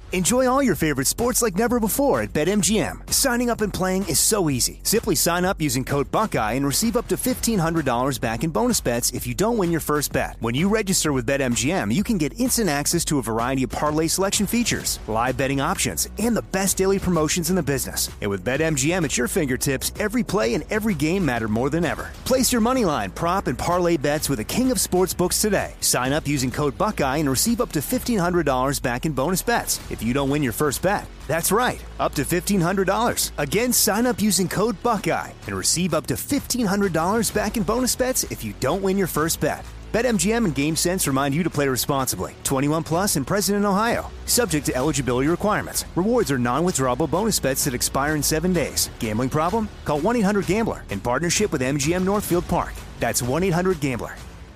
Enjoy all your favorite sports like never before at BetMGM. Signing up and playing is so easy. Simply sign up using code Buckeye and receive up to $1,500 back in bonus bets if you don't win your first bet. When you register with BetMGM, you can get instant access to a variety of parlay selection features, live betting options, and the best daily promotions in the business. And with BetMGM at your fingertips, every play and every game matter more than ever. Place your moneyline, prop, and parlay bets with the king of sportsbooks today. Sign up using code Buckeye and receive up to $1,500 back in bonus bets if you don't win your first bet. That's right, up to $1,500. Again, sign up using code Buckeye and receive up to $1,500 back in bonus bets if you don't win your first bet. BetMGM and GameSense remind you to play responsibly. 21 plus and present in Ohio. Subject to eligibility requirements. Rewards are non-withdrawable bonus bets that expire in 7 days. Gambling problem? Call 1-800-GAMBLER in partnership with MGM Northfield Park. That's 1-800-GAMBLER.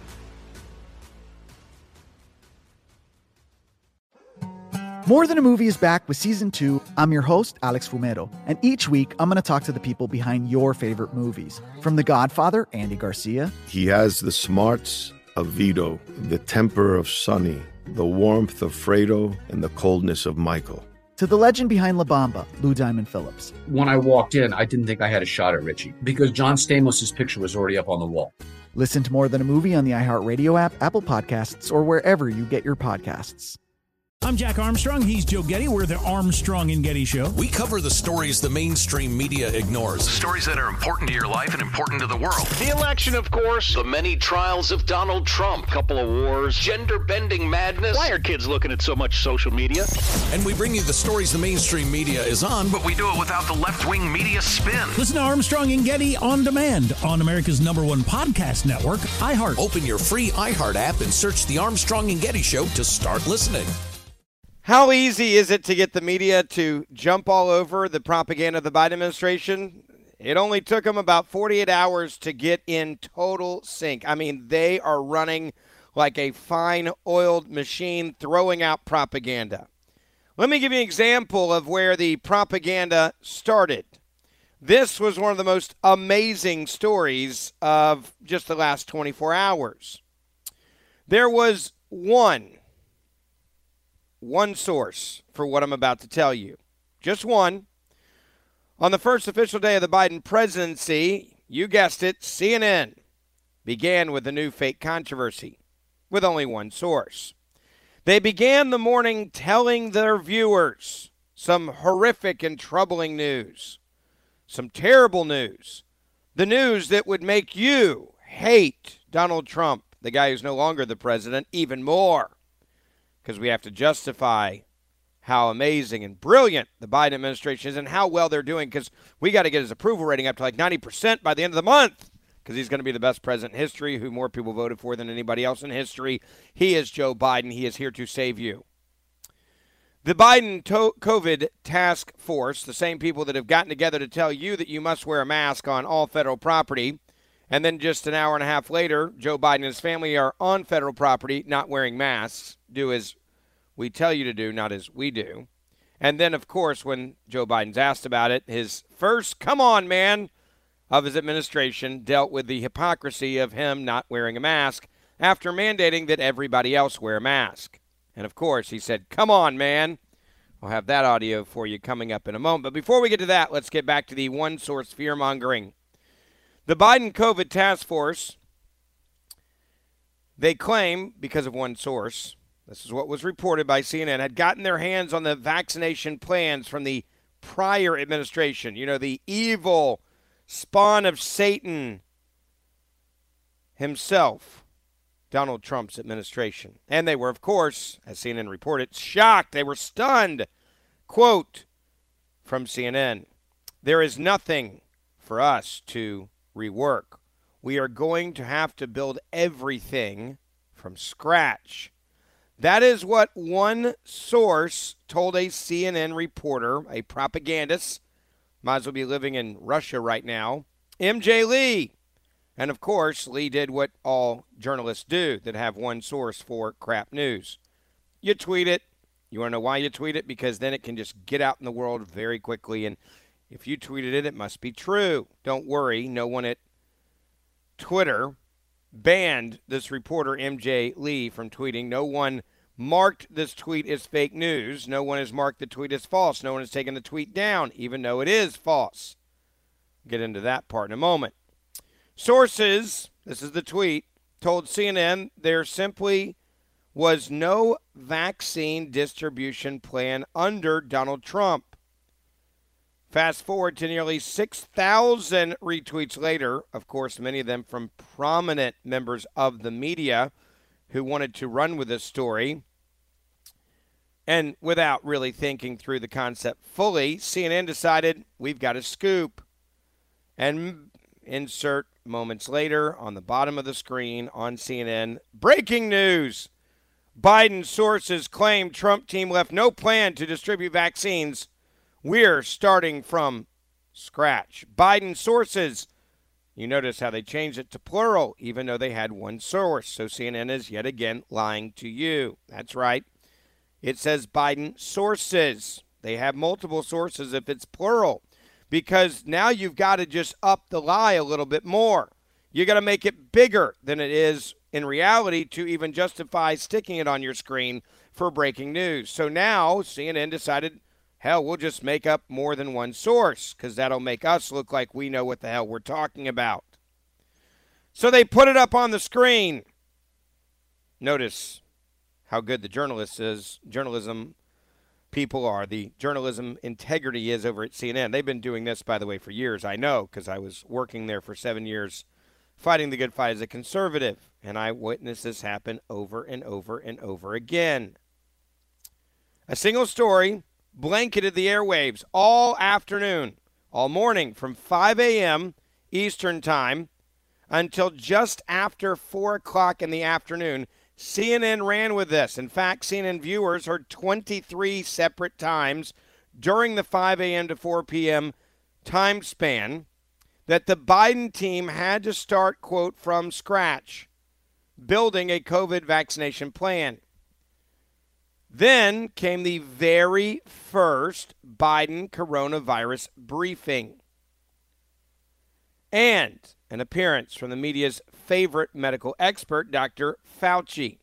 More Than a Movie is back with Season 2. I'm your host, Alex Fumero, and each week I'm going to talk to the people behind your favorite movies. From The Godfather, Andy Garcia. He has the smarts of Vito, the temper of Sonny, the warmth of Fredo, and the coldness of Michael. To the legend behind La Bamba, Lou Diamond Phillips. When I walked in, I didn't think I had a shot at Richie because John Stamos' picture was already up on the wall. Listen to More Than a Movie on the iHeartRadio app, Apple Podcasts, or wherever you get your podcasts. I'm Jack Armstrong. He's Joe Getty. We're the Armstrong and Getty Show. We cover the stories the mainstream media ignores. Stories that are important to your life and important to the world. The election, of course. The many trials of Donald Trump. Couple of wars. Gender-bending madness. Why are kids looking at so much social media? And we bring you the stories the mainstream media is on, but we do it without the left-wing media spin. Listen to Armstrong and Getty on demand on America's #1 podcast network, iHeart. Open your free iHeart app and search The Armstrong and Getty Show to start listening. How easy is it to get the media to jump all over the propaganda of the Biden administration? It only took them about 48 hours to get in total sync. I mean, they are running like a fine-oiled machine throwing out propaganda. Let me give you an example of where the propaganda started. This was one of the most amazing stories of just the last 24 hours. There was one source for what I'm about to tell you. Just one. On the first official day of the Biden presidency, you guessed it, CNN began with a new fake controversy with only one source. They began the morning telling their viewers some horrific and troubling news, some terrible news, the news that would make you hate Donald Trump, the guy who's no longer the president, even more. Because we have to justify how amazing and brilliant the Biden administration is and how well they're doing, because we got to get his approval rating up to like 90% by the end of the month, because he's going to be the best president in history, who more people voted for than anybody else in history. He is Joe Biden. He is here to save you. The Biden COVID task force, the same people that have gotten together to tell you that you must wear a mask on all federal property, and then just an hour and a half later, Joe Biden and his family are on federal property not wearing masks. Do as we tell you to do, not as we do. And then, of course, when Joe Biden's asked about it, his first come on, man, of his administration dealt with the hypocrisy of him not wearing a mask after mandating that everybody else wear a mask. And, of course, he said, come on, man. We'll have that audio for you coming up in a moment. But before we get to that, let's get back to the one-source fear-mongering. The Biden COVID task force, they claim, because of one source, this is what was reported by CNN, had gotten their hands on the vaccination plans from the prior administration. You know, the evil spawn of Satan himself, Donald Trump's administration. And they were, of course, as CNN reported, shocked. They were stunned. Quote from CNN, "There is nothing for us to rework. We are going to have to build everything from scratch." That is what one source told a CNN reporter, a propagandist, might as well be living in Russia right now, MJ Lee. And, of course, Lee did what all journalists do that have one source for crap news. You tweet it. You want to know why you tweet it? Because then it can just get out in the world very quickly. And if you tweeted it, it must be true. Don't worry. No one at Twitter banned this reporter, MJ Lee, from tweeting. No one marked this tweet as fake news. No one has marked the tweet as false. No one has taken the tweet down, even though it is false. Get into that part in a moment. Sources, this is the tweet, told CNN there simply was no vaccine distribution plan under Donald Trump. Fast forward to nearly 6,000 retweets later, of course, many of them from prominent members of the media who wanted to run with this story. And without really thinking through the concept fully, CNN decided we've got a scoop. And insert moments later on the bottom of the screen on CNN, breaking news. Biden sources claim Trump team left no plan to distribute vaccines. We're starting from scratch. Biden sources. You notice how they changed it to plural, even though they had one source. So CNN is yet again lying to you. That's right. It says Biden sources. They have multiple sources if it's plural, because now you've got to just up the lie a little bit more. You got to make it bigger than it is in reality to even justify sticking it on your screen for breaking news. So now CNN decided, hell, we'll just make up more than one source because that'll make us look like we know what the hell we're talking about. So they put it up on the screen. Notice how good the journalism people are, the journalism integrity is over at CNN. They've been doing this, by the way, for years. I know because I was working there for 7 years fighting the good fight as a conservative, and I witnessed this happen over and over and over again. A single story blanketed the airwaves all afternoon, all morning, from 5 a.m. Eastern Time until just after 4 o'clock in the afternoon. CNN ran with this. In fact, CNN viewers heard 23 separate times during the 5 a.m. to 4 p.m. time span that the Biden team had to start, quote, from scratch, building a COVID vaccination plan. Then came the very first Biden coronavirus briefing and an appearance from the media's favorite medical expert, Dr. Fauci.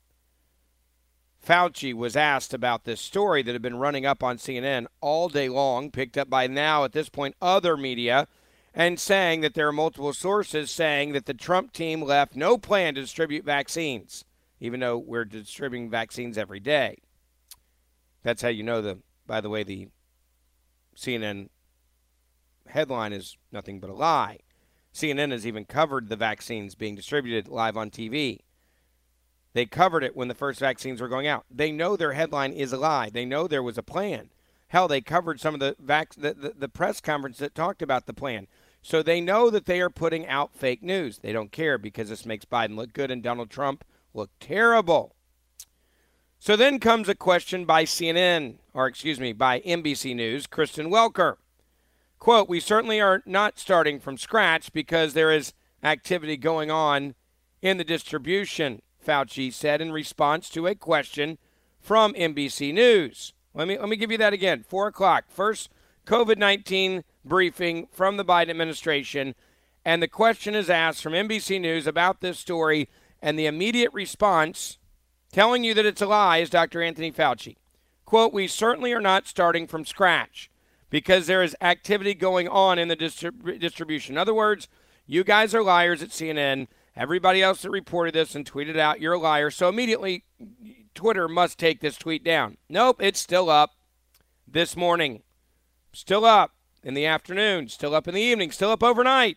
Fauci was asked about this story that had been running up on CNN all day long, picked up by now, at this point, other media, and saying that there are multiple sources saying that the Trump team left no plan to distribute vaccines, even though we're distributing vaccines every day. That's how you know, by the way, the CNN headline is nothing but a lie. CNN has even covered the vaccines being distributed live on TV. They covered it when the first vaccines were going out. They know their headline is a lie. They know there was a plan. Hell, they covered some of the press conference that talked about the plan. So they know that they are putting out fake news. They don't care because this makes Biden look good and Donald Trump look terrible. So then comes a question by by NBC News, Kristen Welker. Quote, we certainly are not starting from scratch because there is activity going on in the distribution, Fauci said in response to a question from NBC News. Let me give you that again. 4 o'clock, first COVID-19 briefing from the Biden administration, and the question is asked from NBC News about this story, and the immediate response telling you that it's a lie is Dr. Anthony Fauci. Quote, we certainly are not starting from scratch because there is activity going on in the distribution. In other words, you guys are liars at CNN. Everybody else that reported this and tweeted out, you're a liar. So immediately, Twitter must take this tweet down. Nope, it's still up this morning. Still up in the afternoon. Still up in the evening. Still up overnight.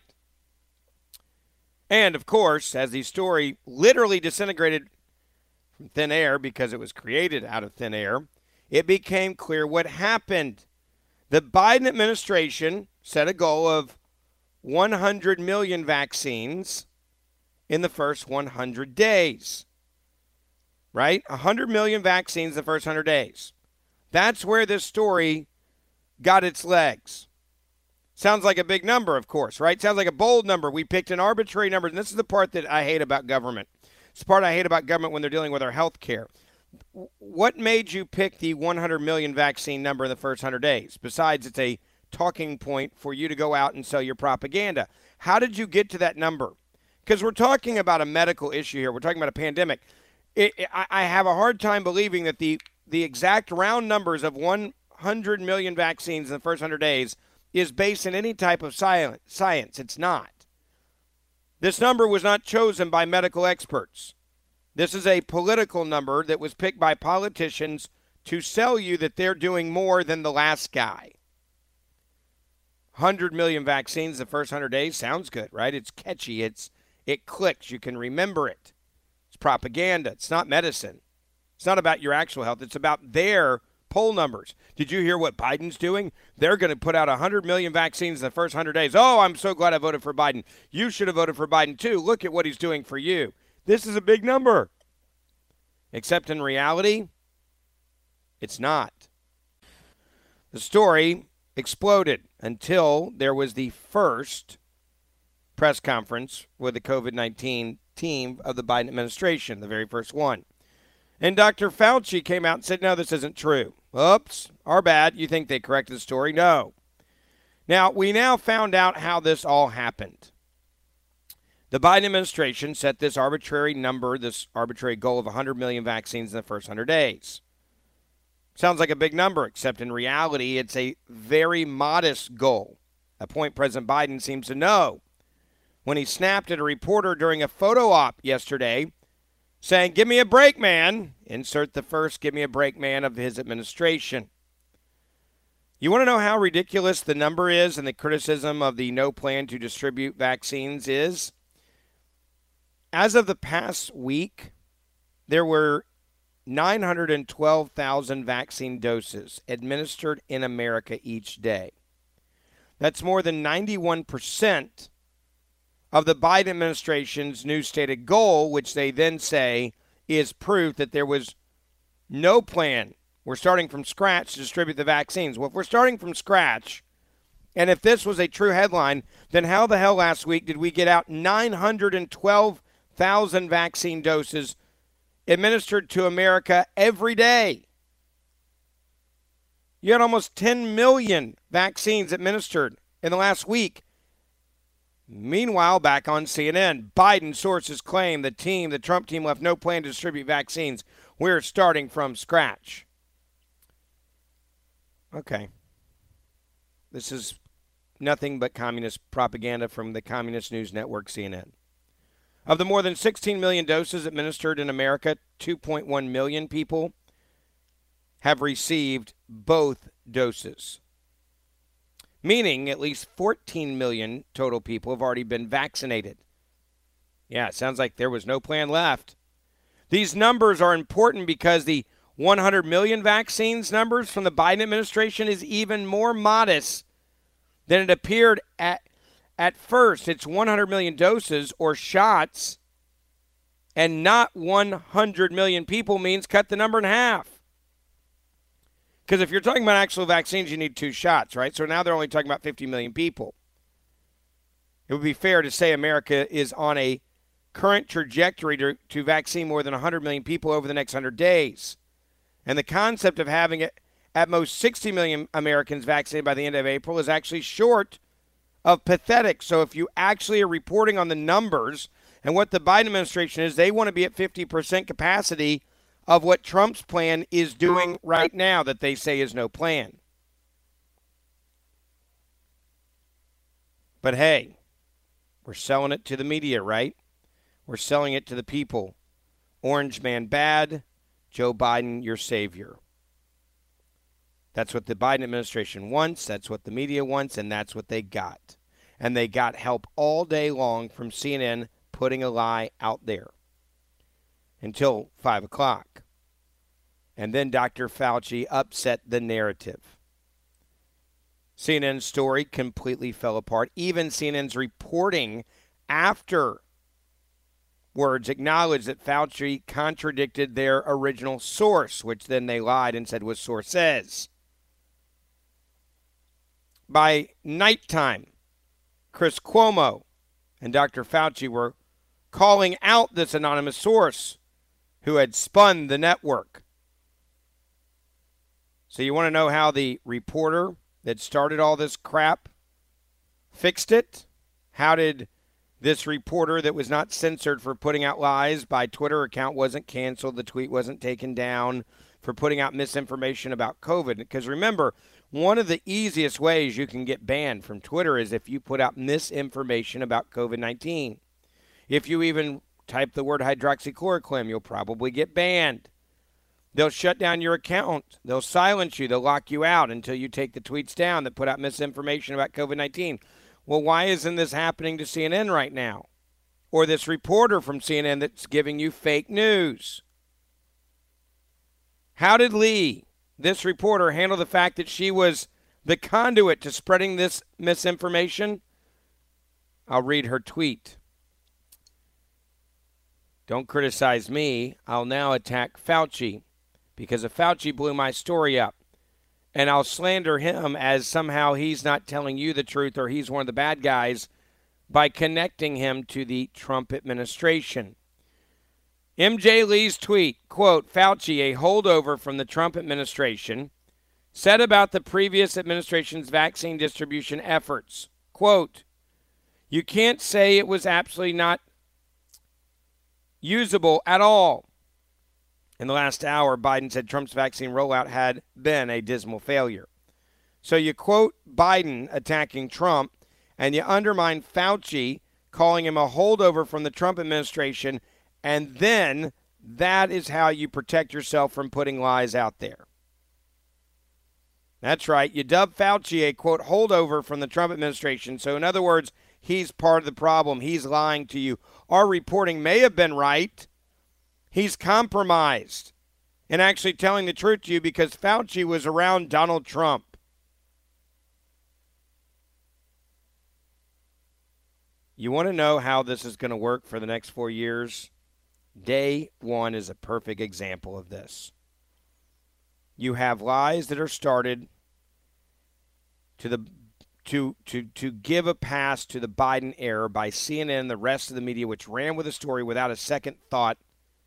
And, of course, as the story literally disintegrated from thin air because it was created out of thin air, it became clear what happened. The Biden administration set a goal of 100 million vaccines in the first 100 days. Right? 100 million vaccines the first 100 days. That's where this story got its legs. Sounds like a big number, of course, right? Sounds like a bold number. We picked an arbitrary number, and this is the part that I hate about government. It's the part I hate about government when they're dealing with our health care. What made you pick the 100 million vaccine number in the first 100 days? Besides, it's a talking point for you to go out and sell your propaganda. How did you get to that number? Because we're talking about a medical issue here. We're talking about a pandemic. I have a hard time believing that the exact round numbers of 100 million vaccines in the first 100 days is based in any type of science. It's not. This number was not chosen by medical experts. This is a political number that was picked by politicians to sell you that they're doing more than the last guy. 100 million vaccines the first 100 days sounds good, right? It's catchy. It clicks. You can remember it. It's propaganda. It's not medicine. It's not about your actual health. It's about their poll numbers. Did you hear what Biden's doing? They're going to put out 100 million vaccines in the first 100 days. Oh, I'm so glad I voted for Biden. You should have voted for Biden too. Look at what he's doing for you. This is a big number. Except in reality, it's not. The story exploded until there was the first press conference with the COVID-19 team of the Biden administration, the very first one. And Dr. Fauci came out and said, no, this isn't true. Oops, our bad. You think they corrected the story? No. Now, we now found out how this all happened. The Biden administration set this arbitrary number, this arbitrary goal of 100 million vaccines in the first 100 days. Sounds like a big number, except in reality, it's a very modest goal, a point President Biden seems to know when he snapped at a reporter during a photo op yesterday saying, give me a break, man. Insert the first give me a break, man of his administration. You want to know how ridiculous the number is and the criticism of the no plan to distribute vaccines is? As of the past week, there were 912,000 vaccine doses administered in America each day. That's more than 91% of the Biden administration's new stated goal, which they then say is proof that there was no plan. We're starting from scratch to distribute the vaccines. Well, if we're starting from scratch, and if this was a true headline, then how the hell last week did we get out 912,000 vaccine doses administered to America every day? You had almost 10 million vaccines administered in the last week. Meanwhile, back on CNN, Biden sources claim the Trump team left no plan to distribute vaccines. We're starting from scratch. Okay. This is nothing but communist propaganda from the communist news network CNN. Of the more than 16 million doses administered in America, 2.1 million people have received both doses, meaning at least 14 million total people have already been vaccinated. Yeah, it sounds like there was no plan left. These numbers are important because the 100 million vaccines numbers from the Biden administration is even more modest than it appeared at first. It's 100 million doses or shots, and not 100 million people means cut the number in half. Because if you're talking about actual vaccines, you need 2 shots, right? So now they're only talking about 50 million people. It would be fair to say America is on a current trajectory to vaccine more than 100 million people over the next 100 days. And the concept of having at most 60 million Americans vaccinated by the end of April is actually short of pathetic. So if you actually are reporting on the numbers and what the Biden administration is, they want to be at 50% capacity of what Trump's plan is doing right now that they say is no plan. But hey, we're selling it to the media, right? We're selling it to the people. Orange man bad, Joe Biden your savior. That's what the Biden administration wants, that's what the media wants, and that's what they got. And they got help all day long from CNN putting a lie out there until 5 o'clock. And then Dr. Fauci upset the narrative. CNN's story completely fell apart. Even CNN's reporting afterwards acknowledged that Fauci contradicted their original source, which then they lied and said was sources. By nighttime, Chris Cuomo and Dr. Fauci were calling out this anonymous source who had spun the network. So you want to know how the reporter that started all this crap fixed it? How did This reporter that was not censored for putting out lies by Twitter account wasn't canceled. The tweet wasn't taken down for putting out misinformation about COVID. Because remember, one of the easiest ways you can get banned from Twitter is if you put out misinformation about COVID-19. If you even type the word hydroxychloroquine, you'll probably get banned. They'll shut down your account. They'll silence you. They'll lock you out until you take the tweets down that put out misinformation about COVID-19. Well, why isn't this happening to CNN right now? Or this reporter from CNN that's giving you fake news? How did Lee, this reporter, handle the fact that she was the conduit to spreading this misinformation? I'll read her tweet. Don't criticize me. I'll now attack Fauci because if Fauci blew my story up. And I'll slander him as somehow he's not telling you the truth or he's one of the bad guys by connecting him to the Trump administration. MJ Lee's tweet, quote, Fauci, a holdover from the Trump administration, said about the previous administration's vaccine distribution efforts, quote, you can't say it was absolutely not usable at all. In the last hour, Biden said Trump's vaccine rollout had been a dismal failure. So you quote Biden attacking Trump, and you undermine Fauci, calling him a holdover from the Trump administration, and then that is how you protect yourself from putting lies out there. That's right. You dub Fauci a, quote, holdover from the Trump administration. So in other words, he's part of the problem. He's lying to you. Our reporting may have been right. He's compromised in actually telling the truth to you because Fauci was around Donald Trump. You want to know how this is going to work for the next 4 years? Day one is a perfect example of this. You have lies that are started to give a pass to the Biden era by CNN and the rest of the media, which ran with the story without a second thought,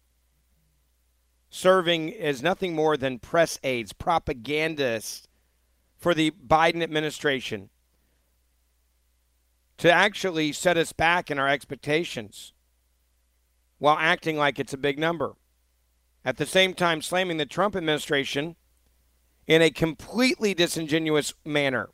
serving as nothing more than press aides, propagandists for the Biden administration to actually set us back in our expectations while acting like it's a big number. At the same time, slamming the Trump administration in a completely disingenuous manner.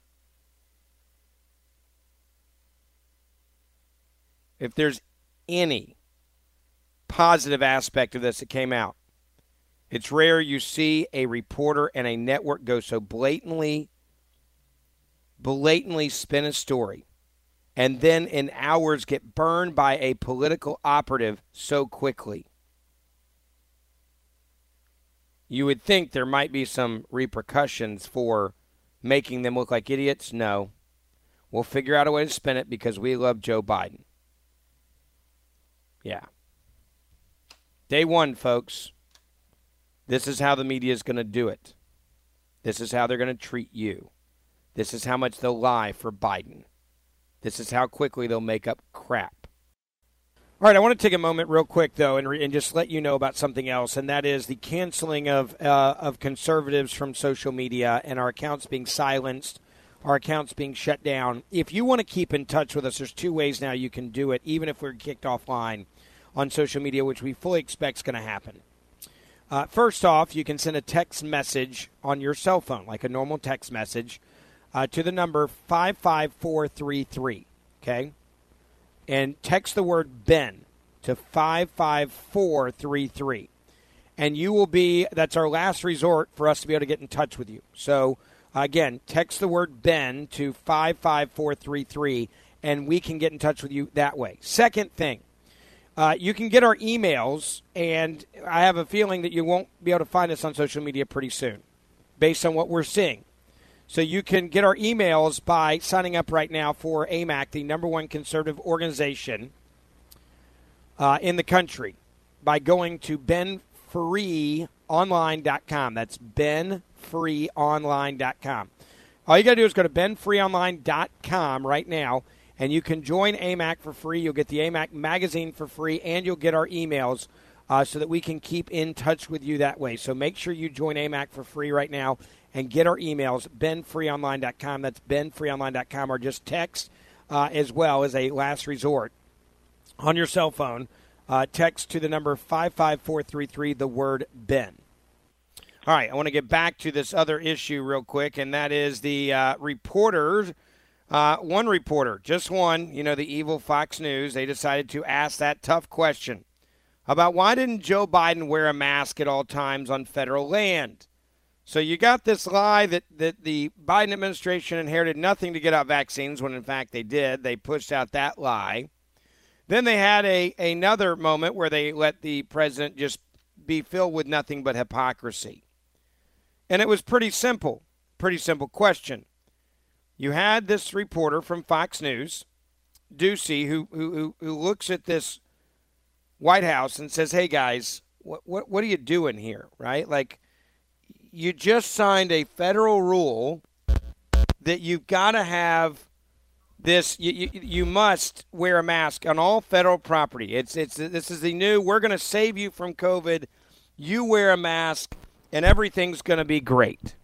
If there's any positive aspect of this that came out, it's rare you see a reporter and a network go so blatantly spin a story and then in hours get burned by a political operative so quickly. You would think there might be some repercussions for making them look like idiots. No. We'll figure out a way to spin it because we love Joe Biden. Yeah. Day one, folks. This is how the media is going to do it. This is how they're going to treat you. This is how much they'll lie for Biden. This is how quickly they'll make up crap. All right, I want to take a moment real quick, though, and just let you know about something else, and that is the canceling of conservatives from social media and our accounts being silenced, our accounts being shut down. If you want to keep in touch with us, there's two ways now you can do it, even if we're kicked offline on social media, which we fully expect is going to happen. First off, you can send a text message on your cell phone, like a normal text message, to the number 55433, okay? And text the word Ben to 55433. And you will be, that's our last resort for us to be able to get in touch with you. So, again, text the word Ben to 55433, and we can get in touch with you that way. Second thing. You can get our emails, and I have a feeling that you won't be able to find us on social media pretty soon, based on what we're seeing. So you can get our emails by signing up right now for AMAC, the number one conservative organization in the country, by going to benfreeonline.com. That's benfreeonline.com. All you got to do is go to benfreeonline.com right now, and you can join AMAC for free. You'll get the AMAC magazine for free, and you'll get our emails so that we can keep in touch with you that way. So make sure you join AMAC for free right now and get our emails, benfreeonline.com. That's benfreeonline.com, or just text as well as a last resort on your cell phone, text to the number 55433 the word Ben. All right, I want to get back to this other issue real quick, and that is the reporters. One reporter, just one, the evil Fox News, they decided to ask that tough question about why didn't Joe Biden wear a mask at all times on federal land? So you got this lie that the Biden administration inherited nothing to get out vaccines when, in fact, they did. They pushed out that lie. Then they had another moment where they let the president just be filled with nothing but hypocrisy. And it was pretty simple question. You had this reporter from Fox News, Ducey, who looks at this White House and says, "Hey guys, what are you doing here?" Right? Like, you just signed a federal rule that you've got to have this. You must wear a mask on all federal property. This is the new. We're going to save you from COVID. You wear a mask, and everything's going to be great.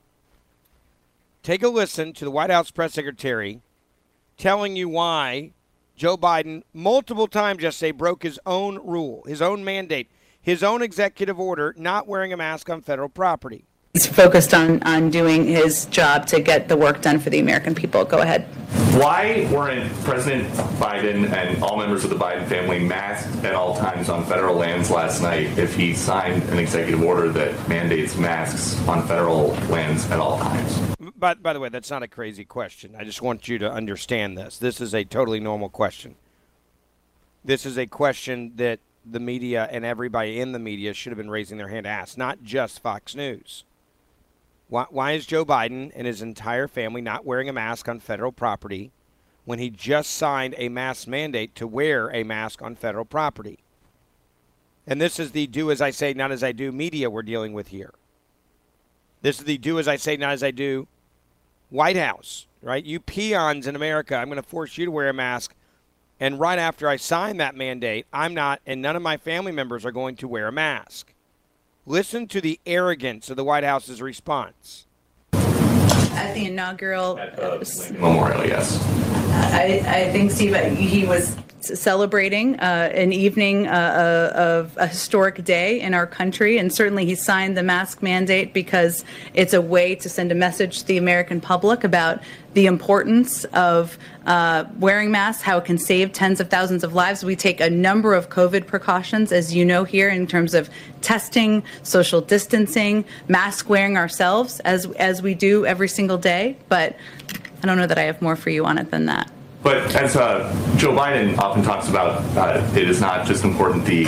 Take a listen to the White House press secretary telling you why Joe Biden multiple times yesterday broke his own rule, his own mandate, his own executive order not wearing a mask on federal property. He's focused on doing his job to get the work done for the American people. Go ahead. Why weren't President Biden and all members of the Biden family masked at all times on federal lands last night if he signed an executive order that mandates masks on federal lands at all times? By the way, that's not a crazy question. I just want you to understand this. This is a totally normal question. This is a question that the media and everybody in the media should have been raising their hand to ask, not just Fox News. Why is Joe Biden and his entire family not wearing a mask on federal property when he just signed a mask mandate to wear a mask on federal property? And this is the do as I say, not as I do media we're dealing with here. This is the do as I say, not as I do White House, right? You peons in America, I'm going to force you to wear a mask. And right after I sign that mandate, I'm not, and none of my family members are going to wear a mask. Listen to the arrogance of the White House's response. At the inaugural memorial, yes. I think, Steve, he was celebrating an evening of a historic day in our country, and certainly he signed the mask mandate because it's a way to send a message to the American public about the importance of wearing masks, how it can save tens of thousands of lives. We take a number of COVID precautions, as you know, here in terms of testing, social distancing, mask wearing ourselves, as we do every single day. But I don't know that I have more for you on it than that. But as Joe Biden often talks about, it is not just important the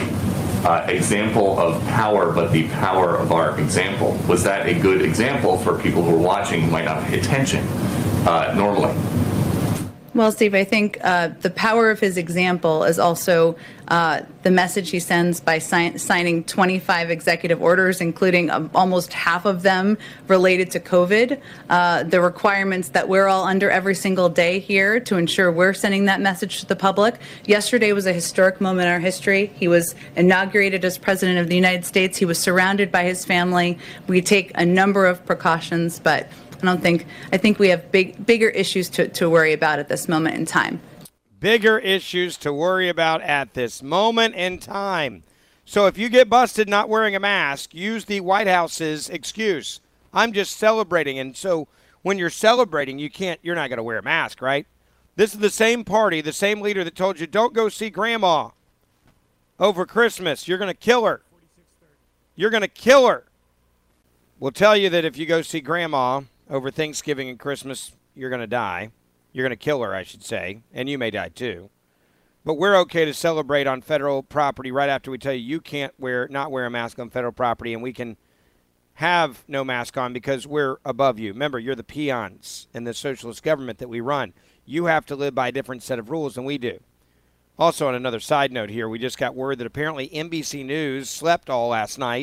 example of power, but the power of our example. Was that a good example for people who are watching who might not pay attention normally? Well, Steve, I think the power of his example is also the message he sends by signing 25 executive orders, including almost half of them related to COVID. The requirements that we're all under every single day here to ensure we're sending that message to the public. Yesterday was a historic moment in our history. He was inaugurated as president of the United States. He was surrounded by his family. We take a number of precautions, but I think we have bigger issues to worry about at this moment in time. Bigger issues to worry about at this moment in time. So if you get busted not wearing a mask, use the White House's excuse. I'm just celebrating. And so when you're celebrating, you're not going to wear a mask, right? This is the same party, the same leader that told you don't go see grandma over Christmas. You're going to kill her. You're going to kill her. We'll tell you that if you go see grandma over Thanksgiving and Christmas, you're going to die. You're going to kill her, I should say, and you may die too. But we're okay to celebrate on federal property right after we tell you can't not wear a mask on federal property, and we can have no mask on because we're above you. Remember, you're the peons in the socialist government that we run. You have to live by a different set of rules than we do. Also, on another side note here, we just got word that apparently NBC News slept all last night.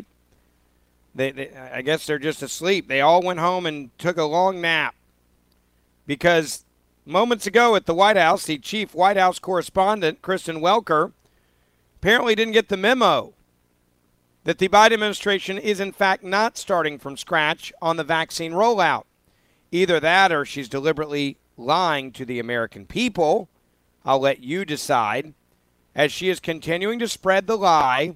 I guess they're just asleep. They all went home and took a long nap because moments ago at the White House, the chief White House correspondent, Kristen Welker, apparently didn't get the memo that the Biden administration is, in fact, not starting from scratch on the vaccine rollout. Either that or she's deliberately lying to the American people. I'll let you decide as she is continuing to spread the lie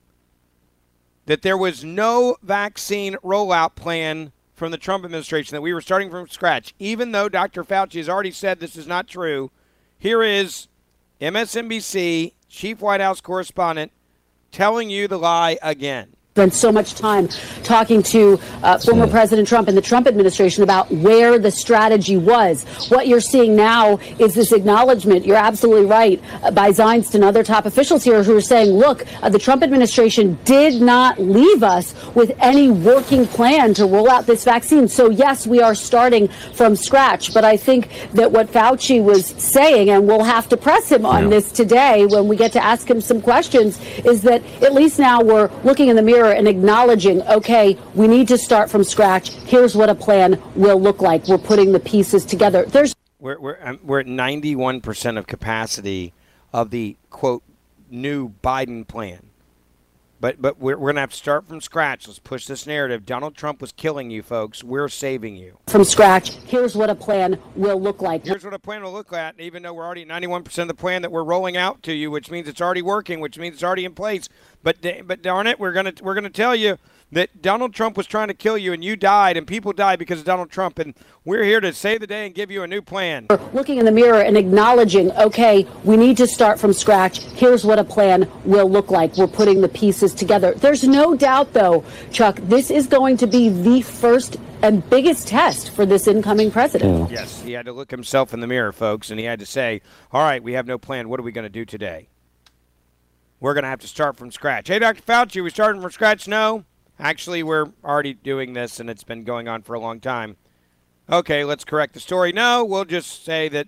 that there was no vaccine rollout plan from the Trump administration, that we were starting from scratch. Even though Dr. Fauci has already said this is not true, here is MSNBC chief White House correspondent telling you the lie again. Spent so much time talking to former President Trump and the Trump administration about where the strategy was. What you're seeing now is this acknowledgement, you're absolutely right, by Zients and other top officials here who are saying, look, the Trump administration did not leave us with any working plan to roll out this vaccine. So, yes, we are starting from scratch. But I think that what Fauci was saying, and we'll have to press him on this today when we get to ask him some questions, is that at least now we're looking in the mirror and acknowledging, okay, we need to start from scratch. Here's what a plan will look like. We're putting the pieces together. We're at 91% of capacity of the, quote, new Biden plan. But we're going to have to start from scratch. Let's push this narrative. Donald Trump was killing you, folks. We're saving you. From scratch, here's what a plan will look like. Here's what a plan will look like, even though we're already at 91% of the plan that we're rolling out to you, which means it's already working, which means it's already in place. But darn it, we're gonna tell you that Donald Trump was trying to kill you, and you died, and people died because of Donald Trump, and we're here to save the day and give you a new plan. We're looking in the mirror and acknowledging, okay, we need to start from scratch. Here's what a plan will look like. We're putting the pieces together. There's no doubt, though, Chuck, this is going to be the first and biggest test for this incoming president. Yes, he had to look himself in the mirror, folks, and he had to say, all right, we have no plan. What are we going to do today? We're going to have to start from scratch. Hey, Dr. Fauci, are we starting from scratch? No. Actually, we're already doing this, and it's been going on for a long time. Okay, let's correct the story. No, we'll just say that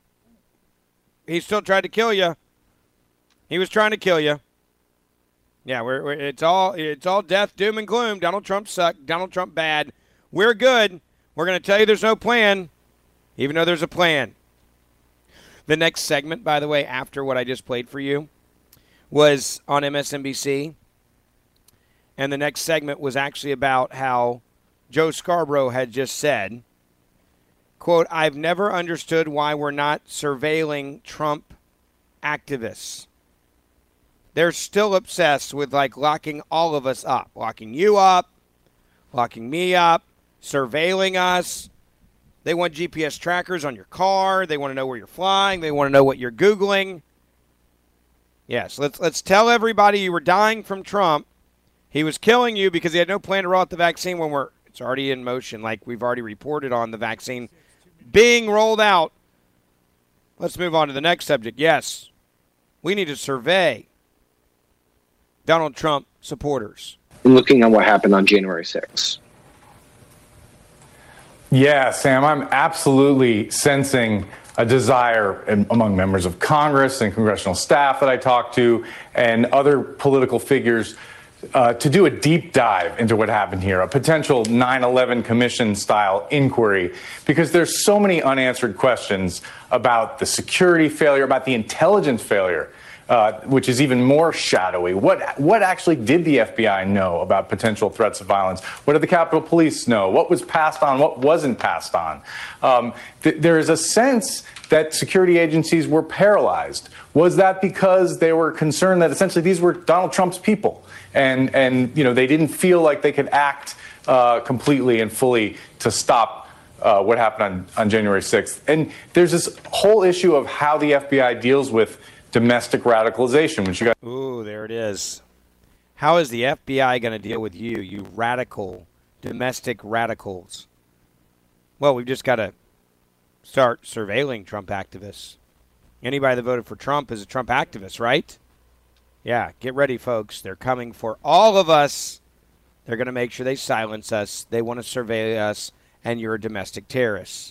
he still tried to kill you. He was trying to kill you. Yeah, it's all death, doom, and gloom. Donald Trump sucked. Donald Trump bad. We're good. We're going to tell you there's no plan, even though there's a plan. The next segment, by the way, after what I just played for you, was on MSNBC. And the next segment was actually about how Joe Scarborough had just said, quote, I've never understood why we're not surveilling Trump activists. They're still obsessed with, like, locking all of us up, locking you up, locking me up, surveilling us. They want GPS trackers on your car. They want to know where you're flying. They want to know what you're Googling. Yes, let's tell everybody you were dying from Trump. He was killing you because he had no plan to roll out the vaccine when it's already in motion, like we've already reported on the vaccine being rolled out. Let's move on to the next subject. Yes, we need to survey Donald Trump supporters. Looking at what happened on January 6th. Yeah, Sam, I'm absolutely sensing a desire among members of Congress and congressional staff that I talk to and other political figures to do a deep dive into what happened here, a potential 9/11 commission-style inquiry, because there's so many unanswered questions about the security failure, about the intelligence failure, which is even more shadowy. What actually did the FBI know about potential threats of violence? What did the Capitol Police know? What was passed on? What wasn't passed on? There is a sense that security agencies were paralyzed. Was that because they were concerned that essentially these were Donald Trump's people, and you know, they didn't feel like they could act completely and fully to stop what happened on January 6th? And there's this whole issue of how the FBI deals with domestic radicalization, which you got. Ooh, there it is. How is the FBI going to deal with you radical, domestic radicals? Well, we've just got to start surveilling Trump activists. Anybody that voted for Trump is a Trump activist, right? Yeah, get ready, folks. They're coming for all of us. They're going to make sure they silence us. They want to surveil us, and you're a domestic terrorist.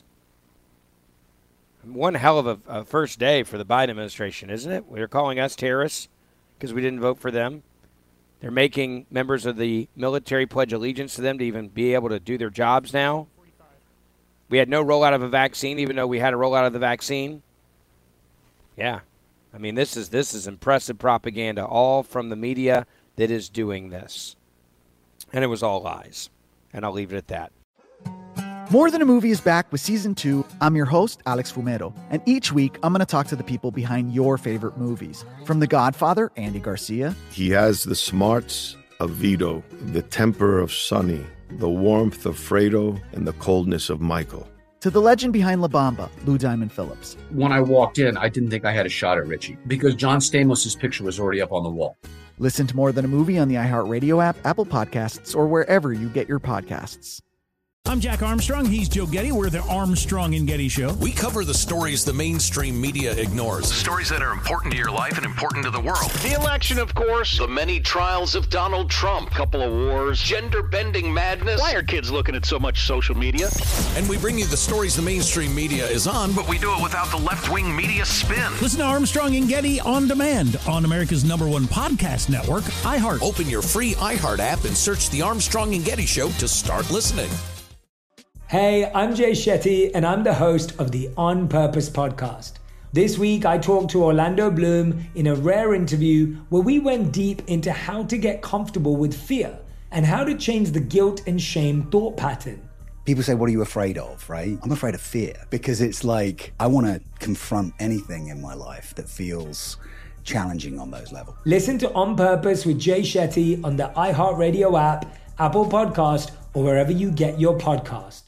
One hell of a first day for the Biden administration, isn't it? They're calling us terrorists because we didn't vote for them. They're making members of the military pledge allegiance to them to even be able to do their jobs now. We had no rollout of a vaccine, even though we had a rollout of the vaccine. Yeah. I mean, this is impressive propaganda, all from the media that is doing this. And it was all lies. And I'll leave it at that. More Than a Movie is back with Season 2. I'm your host, Alex Fumero, and each week I'm going to talk to the people behind your favorite movies. From The Godfather, Andy Garcia. He has the smarts of Vito, the temper of Sonny, the warmth of Fredo, and the coldness of Michael. To the legend behind La Bamba, Lou Diamond Phillips. When I walked in, I didn't think I had a shot at Richie because John Stamos' picture was already up on the wall. Listen to More Than a Movie on the iHeartRadio app, Apple Podcasts, or wherever you get your podcasts. I'm Jack Armstrong. He's Joe Getty. We're the Armstrong and Getty Show. We cover the stories the mainstream media ignores. Stories that are important to your life and important to the world. The election, of course. The many trials of Donald Trump. Couple of wars. Gender-bending madness. Why are kids looking at so much social media? And we bring you the stories the mainstream media is on, but we do it without the left-wing media spin. Listen to Armstrong and Getty on demand on America's #1 podcast network, iHeart. Open your free iHeart app and search The Armstrong and Getty Show to start listening. Hey, I'm Jay Shetty, and I'm the host of the On Purpose podcast. This week, I talked to Orlando Bloom in a rare interview where we went deep into how to get comfortable with fear and how to change the guilt and shame thought pattern. People say, what are you afraid of, right? I'm afraid of fear because it's like I want to confront anything in my life that feels challenging on those levels. Listen to On Purpose with Jay Shetty on the iHeartRadio app, Apple Podcast, or wherever you get your podcasts.